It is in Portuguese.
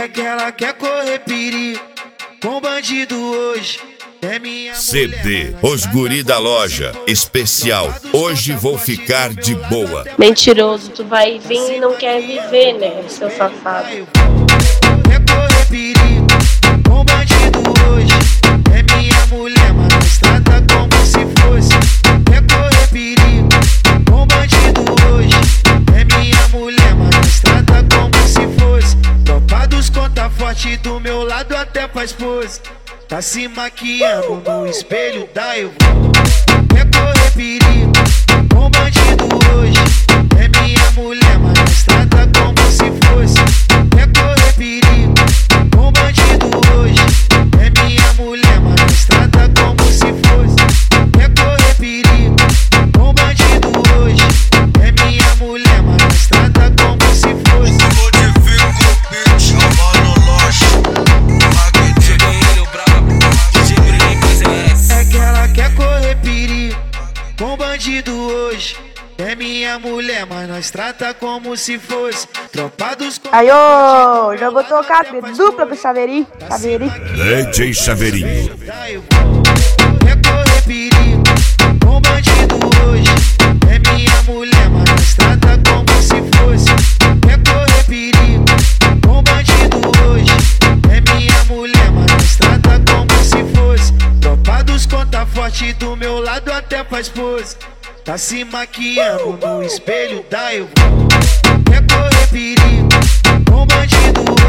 que ela quer correr perigo com bandido hoje. É minha CD Os Guri da Loja Especial. Hoje vou ficar de boa. Mentiroso, tu vai vir e não quer viver, né, seu safado? Quer correr perigo com bandido hoje. É minha mulher, mas nós trata como se fosse. Quer correr perigo com bandido hoje. É minha mulher, mas nós trata como se fosse. Tropa dos conta forte do meu lado até faz pose. Tá se maquiando no espelho da Evo. Quer correr perigo com bandido hoje. É minha mulher, mas nós trata como se fosse. Quer correr perigo com bandido hoje. É minha mulher, mas nós trata como se fosse. Quer correr perigo com bandido hoje. É minha mulher, mas nós trata como se fosse. Com bandido hoje, é minha mulher, mas nós trata como se fosse. Tropa dos... Aí, ô, já vou tocar dupla pro Chaveirinho. DJ Chaveirinho. Quer correr perigo com bandido hoje. É minha mulher, mas nós trata como se fosse. Quer correr perigo com bandido hoje. É minha mulher, mas nós trata como se fosse. Tropa dos conta forte do meu lado até faz pose. Tá se maquiando no espelho da Evo. Quer correr perigo com bandido hoje.